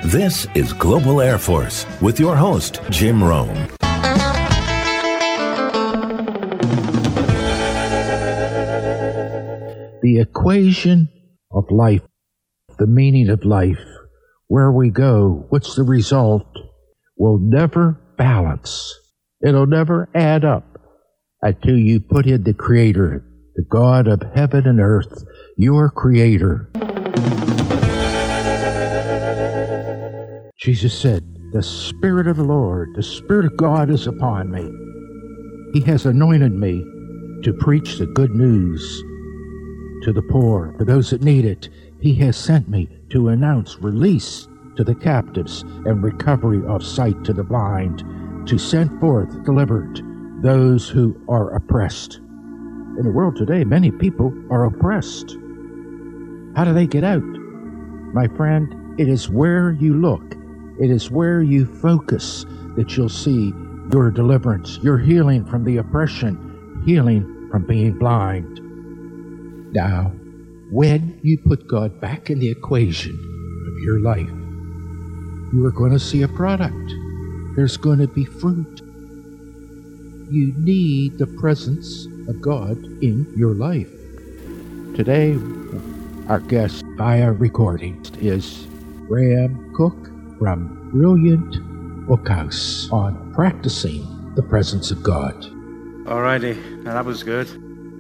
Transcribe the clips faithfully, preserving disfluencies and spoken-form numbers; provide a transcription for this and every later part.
This is Global Air Force with your host, Jim Rome. The equation of life, the meaning of life, where we go, what's the result, will never balance. It'll never add up until you put in the Creator, the God of heaven and earth, your Creator. Jesus said, "The Spirit of the Lord, the Spirit of God is upon me. He has anointed me to preach the good news to the poor, to those that need it. He has sent me to announce release to the captives and recovery of sight to the blind, to send forth delivered those who are oppressed." In the world today, many people are oppressed. How do they get out? My friend, it is where you look. It is where you focus that you'll see your deliverance, your healing from the oppression, healing from being blind. Now, when you put God back in the equation of your life, you are going to see a product. There's going to be fruit. You need the presence of God in your life. Today, our guest via recording is Graham Cook from Brilliant Bookhouse on practicing the presence of God. Alrighty, now that was good.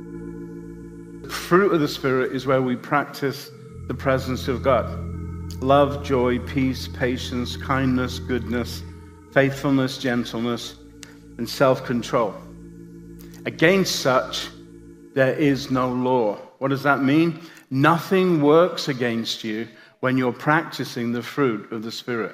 The fruit of the Spirit is where we practice the presence of God. Love, joy, peace, patience, kindness, goodness, faithfulness, gentleness, and self-control. Against such, there is no law. What does that mean? Nothing works against you when you're practicing the fruit of the Spirit.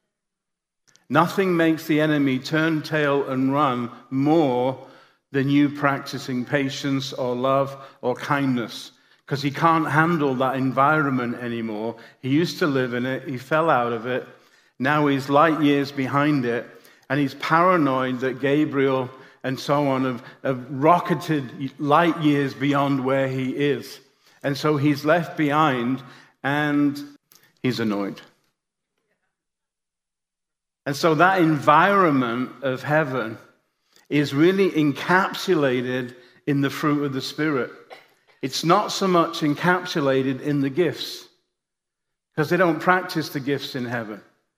Nothing makes the enemy turn tail and run more than you practicing patience or love or kindness, because he can't handle that environment anymore. He used to live in it. He fell out of it. Now he's light years behind it, and he's paranoid that Gabriel and so on have, have rocketed light years beyond where he is. And so he's left behind, and he's annoyed. And so that environment of heaven is really encapsulated in the fruit of the Spirit. It's not so much encapsulated in the gifts, because they don't practice the gifts in heaven.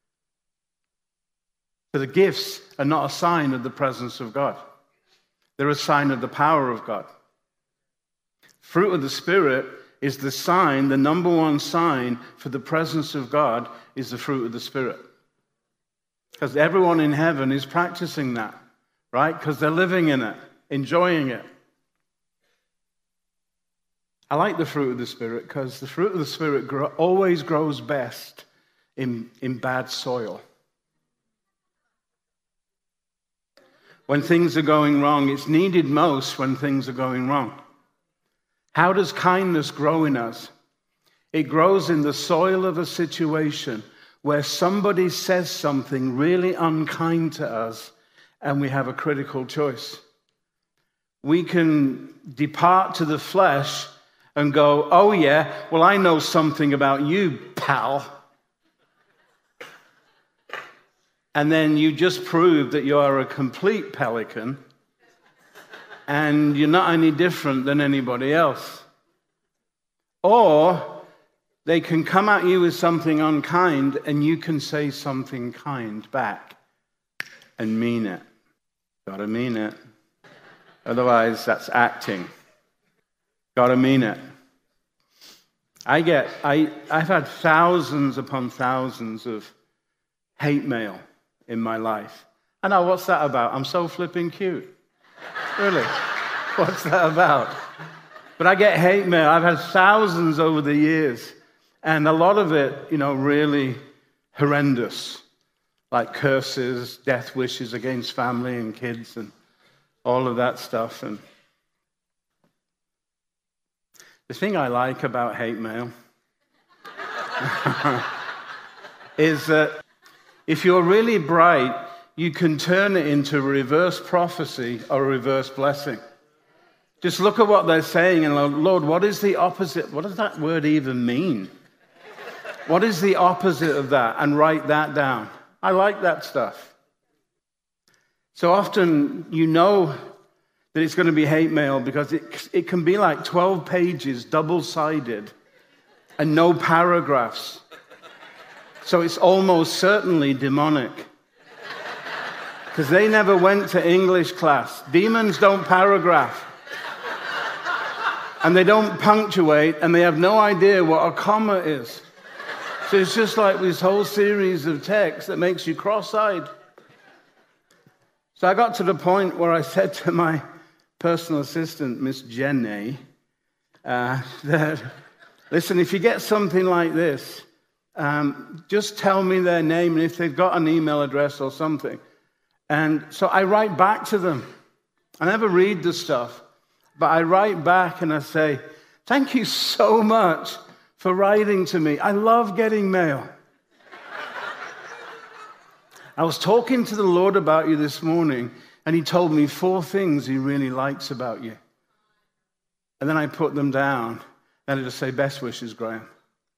So the gifts are not a sign of the presence of God. They're a sign of the power of God. Fruit of the Spirit is the sign, the number one sign for the presence of God is the fruit of the Spirit. Because everyone in heaven is practicing that, right? Because they're living in it, enjoying it. I like the fruit of the Spirit because the fruit of the Spirit grow, always grows best in, in bad soil. When things are going wrong, it's needed most when things are going wrong. How does kindness grow in us? It grows in the soil of a situation where somebody says something really unkind to us and we have a critical choice. We can depart to the flesh and go, "Oh yeah, well I know something about you, pal." And then you just prove that you are a complete pelican and you're not any different than anybody else. Or they can come at you with something unkind and you can say something kind back and mean it. Gotta mean it. Otherwise, that's acting. Gotta mean it. I get, I, I've had thousands upon thousands of hate mail in my life. I know, what's that about? I'm so flipping cute. Really? What's that about? But I get hate mail. I've had thousands over the years. And a lot of it, you know, really horrendous. Like curses, death wishes against family and kids and all of that stuff. And the thing I like about hate mail is that if you're really bright, you can turn it into reverse prophecy or reverse blessing. Just look at what they're saying and, Lord, what is the opposite? What does that word even mean? What is the opposite of that? And write that down. I like that stuff. So often you know that it's going to be hate mail because it, it can be like twelve pages, double-sided, and no paragraphs. So it's almost certainly demonic. Because they never went to English class. Demons don't paragraph. And they don't punctuate, and they have no idea what a comma is. So it's just like this whole series of text that makes you cross-eyed. So I got to the point where I said to my personal assistant, Miss Jenny, uh, that, listen, if you get something like this, um, just tell me their name and if they've got an email address or something. And so I write back to them. I never read the stuff, but I write back and I say, thank you so much for writing to me. I love getting mail. I was talking to the Lord about you this morning, and he told me four things he really likes about you. And then I put them down, and I just say, best wishes, Graham.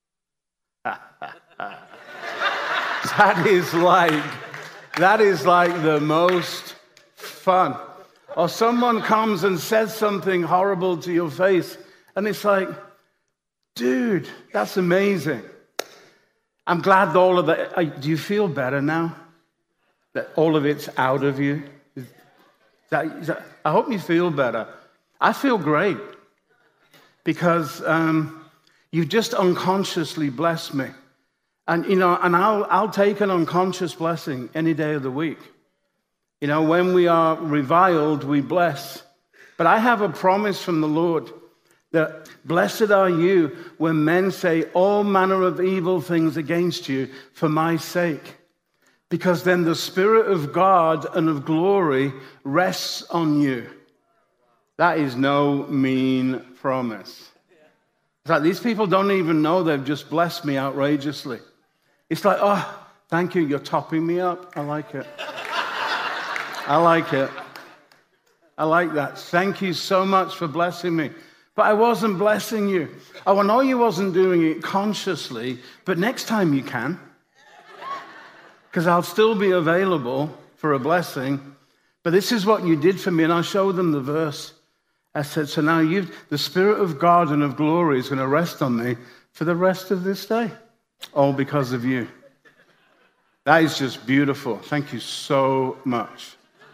That is like, that is like the most fun. Or someone comes and says something horrible to your face, and it's like, dude, that's amazing. I'm glad all of that. Do you feel better now? That all of it's out of you? Is that, is that, I hope you feel better. I feel great because um, you've just unconsciously blessed me. And, you know, and I'll, I'll take an unconscious blessing any day of the week. You know, when we are reviled, we bless. But I have a promise from the Lord that blessed are you when men say all manner of evil things against you for my sake. Because then the Spirit of God and of glory rests on you. That is no mean promise. It's like these people don't even know they've just blessed me outrageously. It's like, oh, thank you, you're topping me up. I like it. I like it. I like that. Thank you so much for blessing me. But I wasn't blessing you. Oh, I know you wasn't doing it consciously, but next time you can. Because I'll still be available for a blessing. But this is what you did for me. And I'll show them the verse. I said, so now you've, the Spirit of God and of glory is going to rest on me for the rest of this day. All because of you. That is just beautiful. Thank you so much.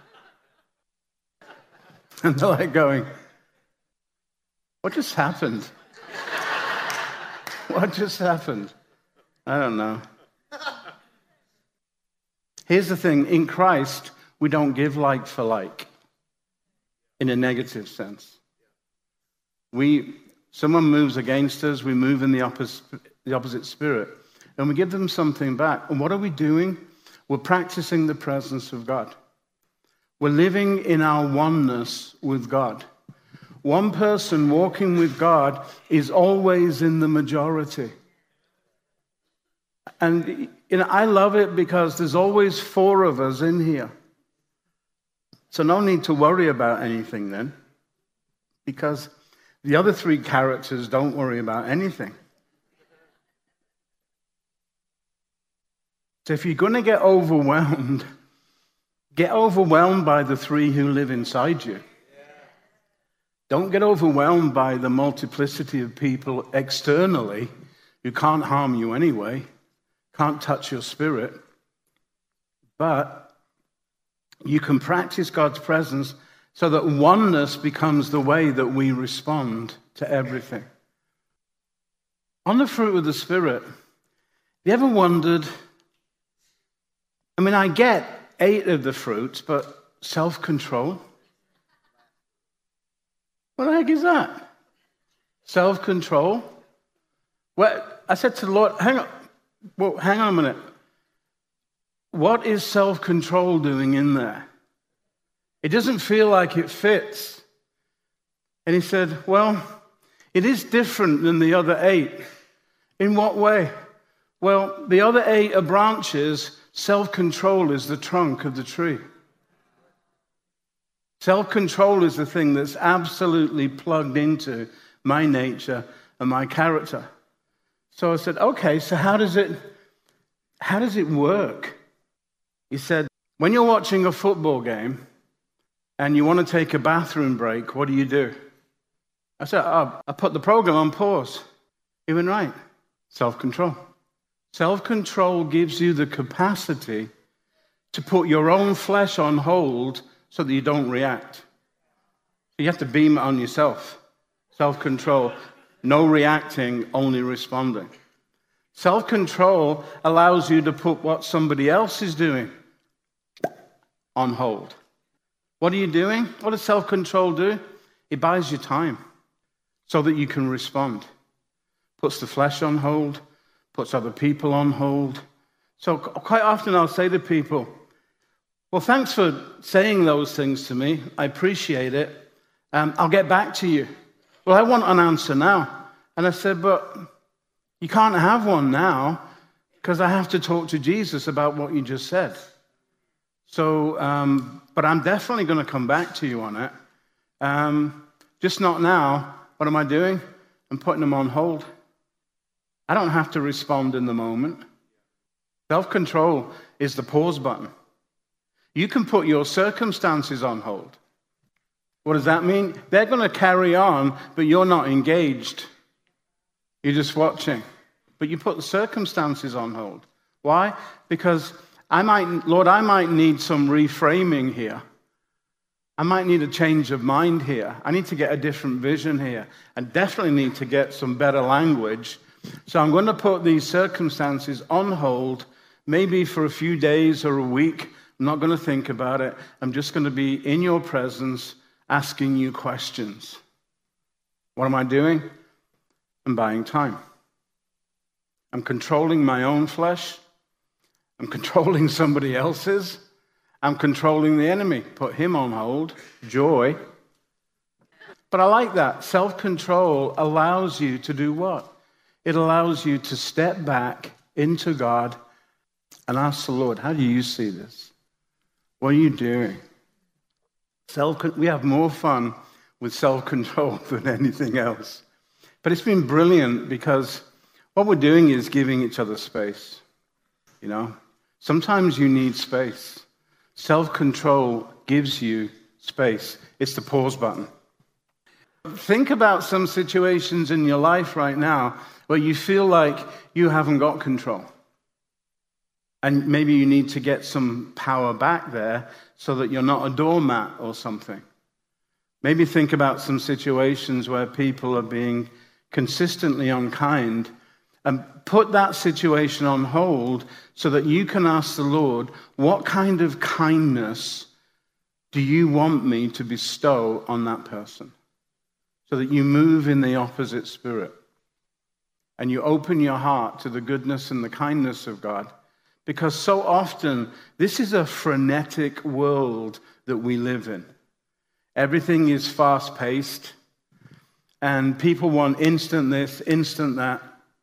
And they're like going, what just happened? What just happened? I don't know. Here's the thing. In Christ, we don't give like for like in a negative sense. We, someone moves against us, we move in the opposite, the opposite spirit, and we give them something back. And what are we doing? We're practicing the presence of God. We're living in our oneness with God. One person walking with God is always in the majority. And you know, I love it because there's always four of us in here. So no need to worry about anything then, because the other three characters don't worry about anything. So if you're going to get overwhelmed, get overwhelmed by the three who live inside you. Don't get overwhelmed by the multiplicity of people externally who can't harm you anyway, can't touch your spirit. But you can practice God's presence so that oneness becomes the way that we respond to everything. On the fruit of the Spirit, have you ever wondered, I mean, I get eight of the fruits, but self-control? What the heck is that? Self-control? Well, I said to the Lord, hang on, well, hang on a minute. What is self-control doing in there? It doesn't feel like it fits. And he said, well, it is different than the other eight. In what way? Well, the other eight are branches. Self-control is the trunk of the tree. Self-control is the thing that's absolutely plugged into my nature and my character. So I said, okay, so how does it, how does it work? He said, when you're watching a football game and you want to take a bathroom break, what do you do? I said, oh, I put the program on pause. He went, right, self-control. Self-control gives you the capacity to put your own flesh on hold so that you don't react. You have to beam it on yourself. Self-control, no reacting, only responding. Self-control allows you to put what somebody else is doing on hold. What are you doing? What does self-control do? It buys you time so that you can respond. Puts the flesh on hold, puts other people on hold. So quite often I'll say to people, well, thanks for saying those things to me. I appreciate it. Um, I'll get back to you. Well, I want an answer now. And I said, but you can't have one now because I have to talk to Jesus about what you just said. So, um, but I'm definitely going to come back to you on it. Um, just not now. What am I doing? I'm putting them on hold. I don't have to respond in the moment. Self-control is the pause button. You can put your circumstances on hold. What does that mean? They're going to carry on, but you're not engaged. You're just watching. But you put the circumstances on hold. Why? Because I might, Lord, I might need some reframing here. I might need a change of mind here. I need to get a different vision here. I definitely need to get some better language. So I'm going to put these circumstances on hold, maybe for a few days or a week. I'm not going to think about it. I'm just going to be in your presence asking you questions. What am I doing? I'm buying time. I'm controlling my own flesh. I'm controlling somebody else's. I'm controlling the enemy. Put him on hold. Joy. But I like that. Self-control allows you to do what? It allows you to step back into God and ask the Lord, how do you see this? What are you doing? Self, we have more fun with self-control than anything else. But it's been brilliant because what we're doing is giving each other space. You know, sometimes you need space. Self-control gives you space. It's the pause button. Think about some situations in your life right now where you feel like you haven't got control. And maybe you need to get some power back there so that you're not a doormat or something. Maybe think about some situations where people are being consistently unkind and put that situation on hold so that you can ask the Lord, what kind of kindness do you want me to bestow on that person? So that you move in the opposite spirit and you open your heart to the goodness and the kindness of God. Because so often, this is a frenetic world that we live in. Everything is fast-paced, and people want instant this, instant that.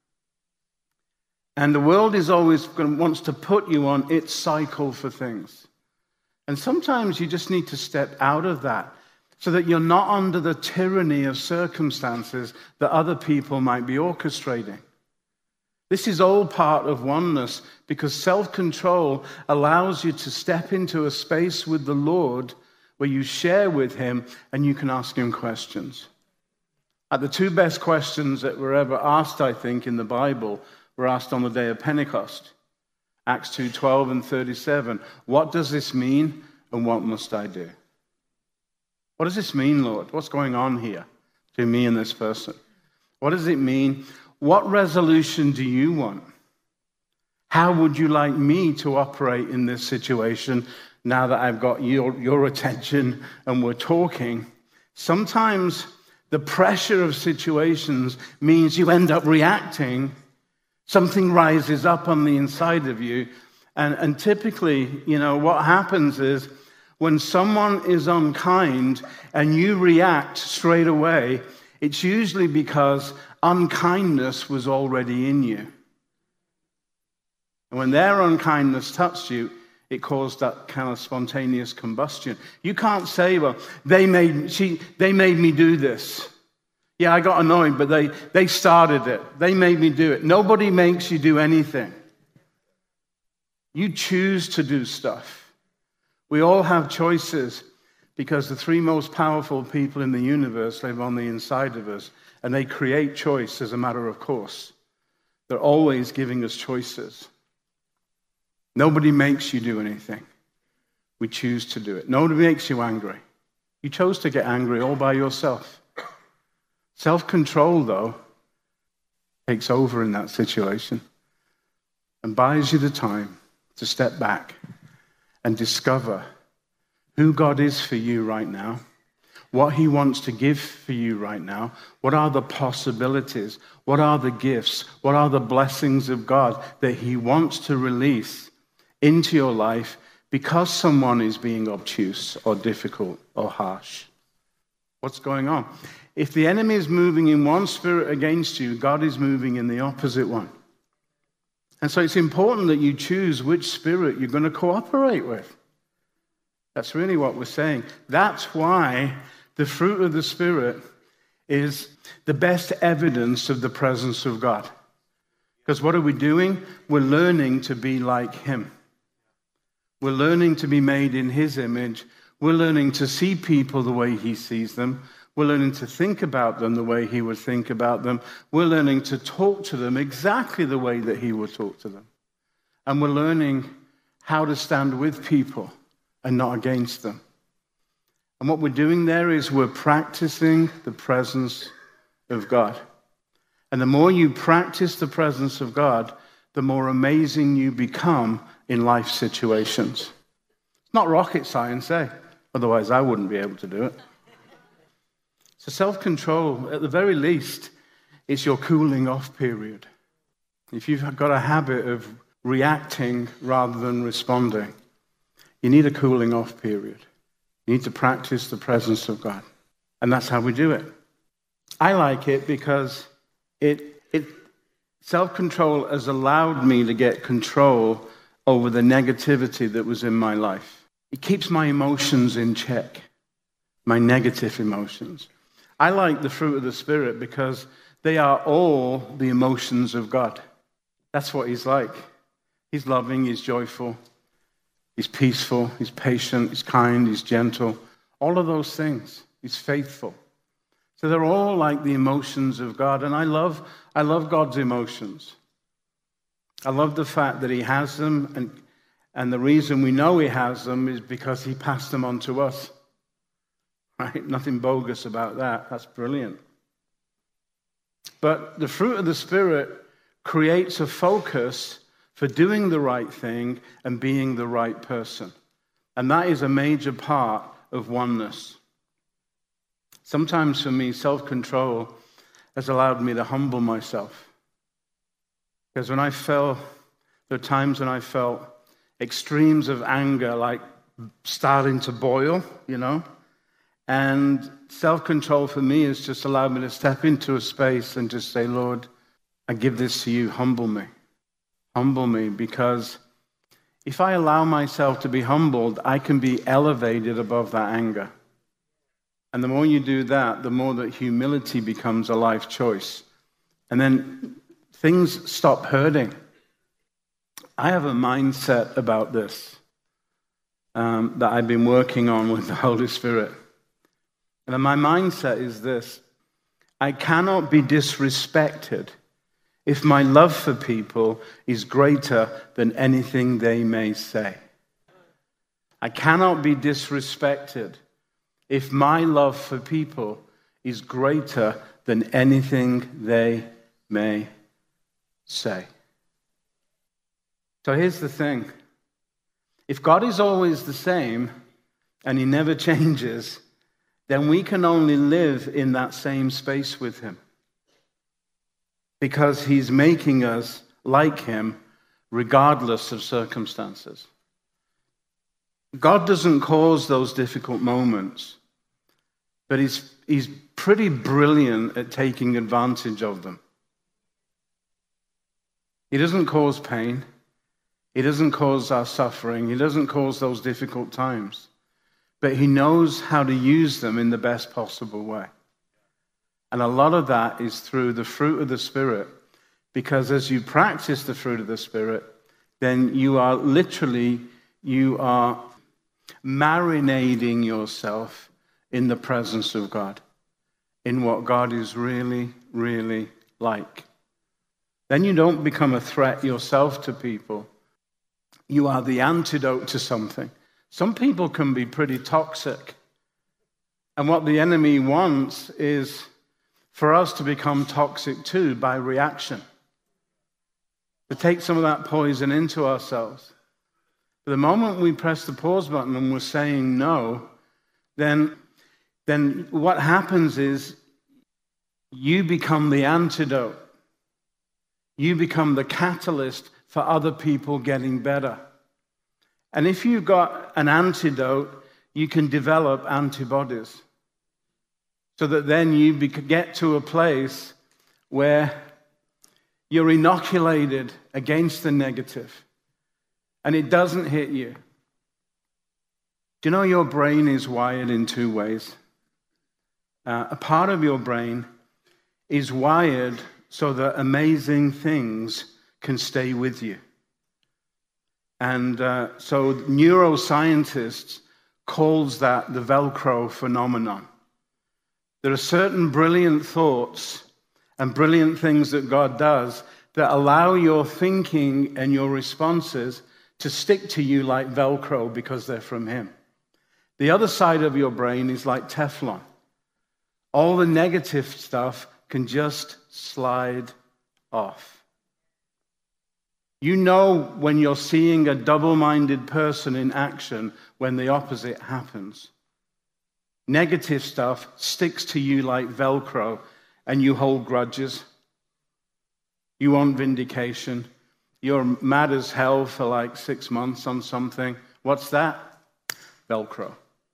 And the world is always going, wants to put you on its cycle for things. And sometimes you just need to step out of that so that you're not under the tyranny of circumstances that other people might be orchestrating. This is all part of oneness because self-control allows you to step into a space with the Lord where you share with him and you can ask him questions. At the two best questions that were ever asked, I think, in the Bible were asked on the day of Pentecost. Acts two twelve and thirty-seven. What does this mean and what must I do? What does this mean, Lord? What's going on here between me and this person? What does it mean? What resolution do you want? How would you like me to operate in this situation now that I've got your, your attention and we're talking? Sometimes the pressure of situations means you end up reacting. Something rises up on the inside of you. And, and typically, you know, what happens is when someone is unkind and you react straight away, it's usually because unkindness was already in you. And when their unkindness touched you, it caused that kind of spontaneous combustion. You can't say, well, they made, she, they made me do this. Yeah, I got annoyed, but they, they started it. They made me do it. Nobody makes you do anything. You choose to do stuff. We all have choices because the three most powerful people in the universe live on the inside of us, and they create choice as a matter of course. They're always giving us choices. Nobody makes you do anything. We choose to do it. Nobody makes you angry. You chose to get angry all by yourself. Self-control, though, takes over in that situation and buys you the time to step back and discover who God is for you right now, what he wants to give for you right now, what are the possibilities, what are the gifts, what are the blessings of God that he wants to release into your life because someone is being obtuse or difficult or harsh. What's going on? If the enemy is moving in one spirit against you, God is moving in the opposite one. And so it's important that you choose which spirit you're going to cooperate with. That's really what we're saying. That's why the fruit of the Spirit is the best evidence of the presence of God. Because what are we doing? We're learning to be like him. We're learning to be made in his image. We're learning to see people the way he sees them. We're learning to think about them the way he would think about them. We're learning to talk to them exactly the way that he would talk to them. And we're learning how to stand with people and not against them. And what we're doing there is we're practicing the presence of God. And the more you practice the presence of God, the more amazing you become in life situations. It's not rocket science, eh? Otherwise, I wouldn't be able to do it. So self-control, at the very least, is your cooling off period. If you've got a habit of reacting rather than responding, you need a cooling off period. You need to practice the presence of God. And that's how we do it. I like it because it, it self-control has allowed me to get control over the negativity that was in my life. It keeps my emotions in check, my negative emotions. I like the fruit of the Spirit because they are all the emotions of God. That's what he's like. He's loving, he's joyful, he's peaceful, he's patient, he's kind, he's gentle. All of those things. He's faithful. So they're all like the emotions of God. And I love, I love God's emotions. I love the fact that he has them. And, and the reason we know he has them is because he passed them on to us. Right? Nothing bogus about that. That's brilliant. But the fruit of the Spirit creates a focus for doing the right thing and being the right person. And that is a major part of oneness. Sometimes for me, self-control has allowed me to humble myself. Because when I fell, there are times when I felt extremes of anger, like starting to boil, you know. And self-control for me has just allowed me to step into a space and just say, Lord, I give this to you. Humble me. Humble me, because if I allow myself to be humbled, I can be elevated above that anger. And the more you do that, the more that humility becomes a life choice. And then things stop hurting. I have a mindset about this um, that I've been working on with the Holy Spirit. And my mindset is this: I cannot be disrespected if my love for people is greater than anything they may say. I cannot be disrespected if my love for people is greater than anything they may say. So here's the thing. If God is always the same and he never changes, then we can only live in that same space with him. Because he's making us like him regardless of circumstances. God doesn't cause those difficult moments, but he's, he's pretty brilliant at taking advantage of them. He doesn't cause pain. He doesn't cause our suffering. He doesn't cause those difficult times. But he knows how to use them in the best possible way. And a lot of that is through the fruit of the Spirit, because as you practice the fruit of the Spirit, then you are literally, you are marinating yourself in the presence of God, in what God is really, really like. Then you don't become a threat yourself to people. You are the antidote to something. Some people can be pretty toxic. And what the enemy wants is for us to become toxic too by reaction. To take some of that poison into ourselves. But the moment we press the pause button and we're saying no, then, then what happens is you become the antidote. You become the catalyst for other people getting better. And if you've got an antidote, you can develop antibodies. So that then you get to a place where you're inoculated against the negative. And it doesn't hit you. Do you know your brain is wired in two ways? Uh, a part of your brain is wired so that amazing things can stay with you. And uh, so neuroscientists calls that the Velcro phenomenon. There are certain brilliant thoughts and brilliant things that God does that allow your thinking and your responses to stick to you like Velcro because they're from Him. The other side of your brain is like Teflon. All the negative stuff can just slide off. You know when you're seeing a double-minded person in action when the opposite happens. Negative stuff sticks to you like Velcro, and you hold grudges. You want vindication. You're mad as hell for like six months on something. What's that? Velcro.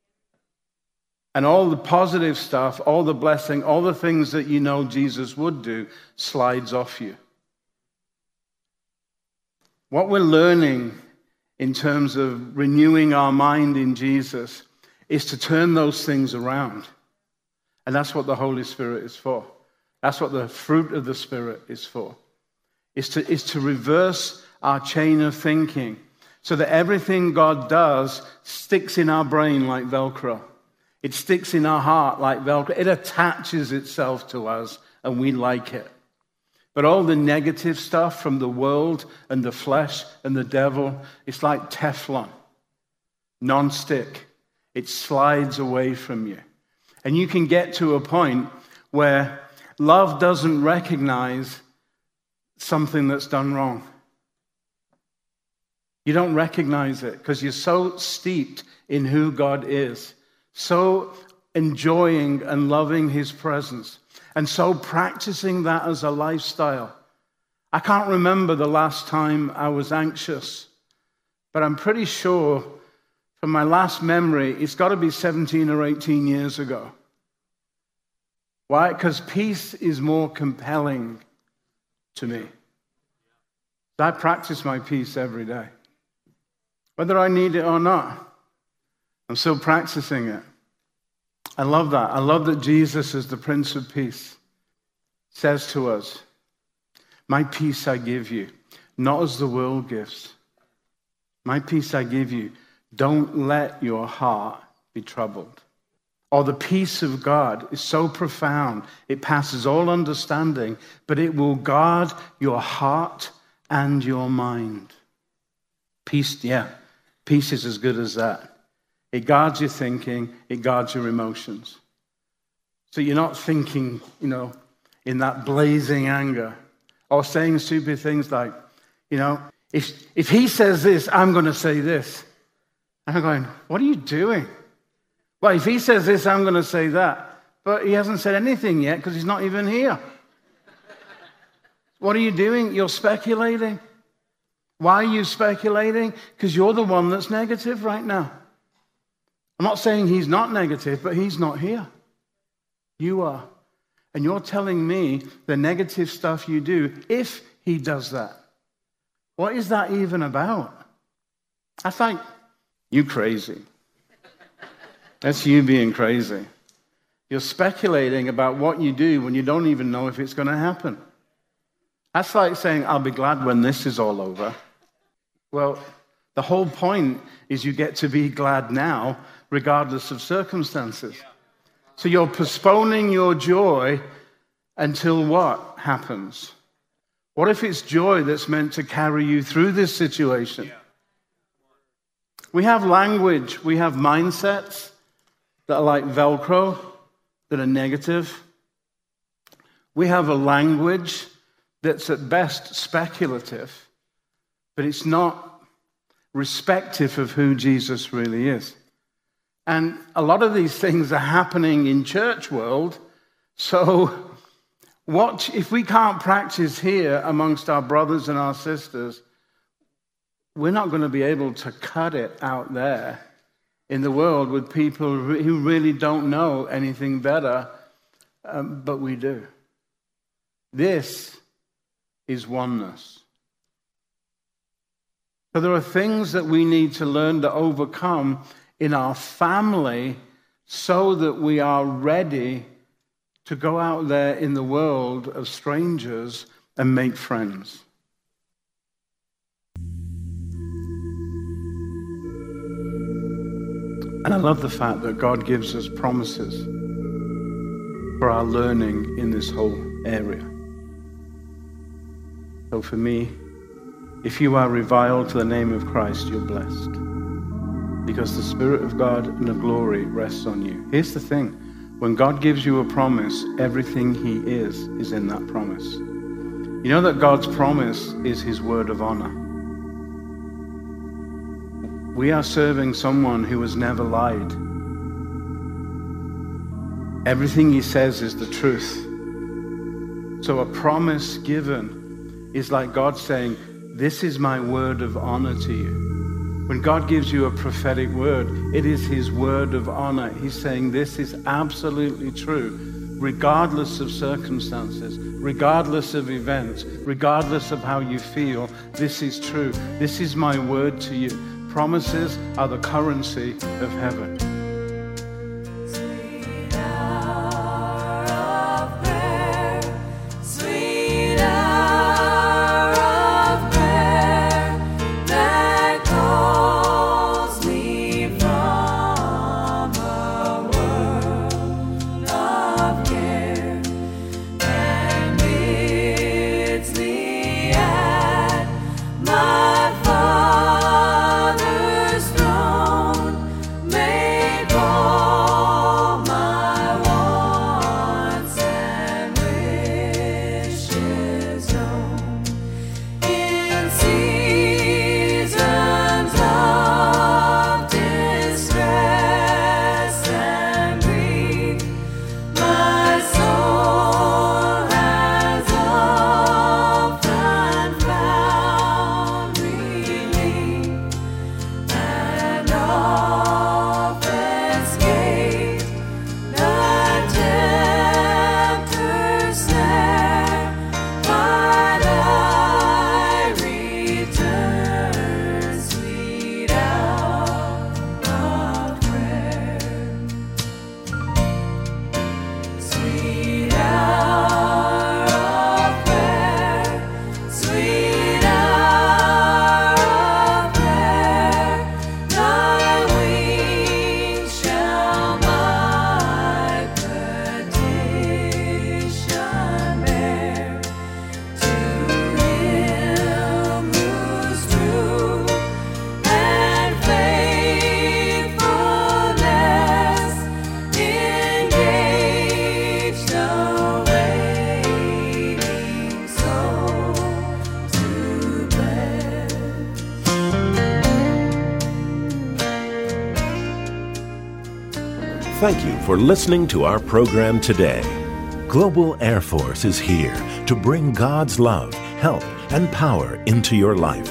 And all the positive stuff, all the blessing, all the things that you know Jesus would do, slides off you. What we're learning in terms of renewing our mind in Jesus is to turn those things around. And that's what the Holy Spirit is for. That's what the fruit of the Spirit is for. Is to, is to reverse our chain of thinking so that everything God does sticks in our brain like Velcro. It sticks in our heart like Velcro. It attaches itself to us and we like it. But all the negative stuff from the world and the flesh and the devil, it's like Teflon, non-stick. It slides away from you. And you can get to a point where love doesn't recognize something that's done wrong. You don't recognize it because you're so steeped in who God is, so enjoying and loving His presence, and so practicing that as a lifestyle. I can't remember the last time I was anxious, but I'm pretty sure from my last memory, it's got to be seventeen or eighteen years ago. Why? Because peace is more compelling to me. I practice my peace every day. Whether I need it or not, I'm still practicing it. I love that. I love that Jesus, as the Prince of Peace, says to us, my peace I give you, not as the world gives. My peace I give you. Don't let your heart be troubled. Or the peace of God is so profound, it passes all understanding, but it will guard your heart and your mind. Peace, yeah, peace is as good as that. It guards your thinking, it guards your emotions. So you're not thinking, you know, in that blazing anger, or saying stupid things like, you know, if, if he says this, I'm going to say this. And I'm going, what are you doing? Well, if he says this, I'm going to say that. But he hasn't said anything yet because he's not even here. What are you doing? You're speculating. Why are you speculating? Because you're the one that's negative right now. I'm not saying he's not negative, but he's not here. You are. And you're telling me the negative stuff you do if he does that. What is that even about? I think, you crazy. That's you being crazy. You're speculating about what you do when you don't even know if it's going to happen. That's like saying, I'll be glad when this is all over. Well, the whole point is you get to be glad now, regardless of circumstances. So you're postponing your joy until what happens? What if it's joy that's meant to carry you through this situation? We have language, we have mindsets that are like Velcro, that are negative. We have a language that's at best speculative, but it's not respective of who Jesus really is. And a lot of these things are happening in church world, so what if we can't practice here amongst our brothers and our sisters, we're not going to be able to cut it out there in the world with people who really don't know anything better, um, but we do. This is oneness. So there are things that we need to learn to overcome in our family so that we are ready to go out there in the world of strangers and make friends. And I love the fact that God gives us promises for our learning in this whole area. So for me, if you are reviled to the name of Christ, you're blessed. Because the Spirit of God and the glory rests on you. Here's the thing. When God gives you a promise, everything he is, is in that promise. You know that God's promise is his word of honor. We are serving someone who has never lied. Everything he says is the truth. So a promise given is like God saying, this is my word of honor to you. When God gives you a prophetic word, it is his word of honor. He's saying this is absolutely true, regardless of circumstances, regardless of events, regardless of how you feel. This is true. This is my word to you. Promises are the currency of heaven. Thank you for listening to our program today. Global Air Force is here to bring God's love, help, and power into your life.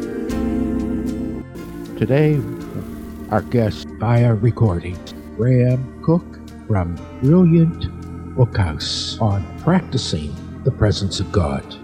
Today, our guest via recording, Graham Cook from Brilliant Bookhouse on practicing the presence of God.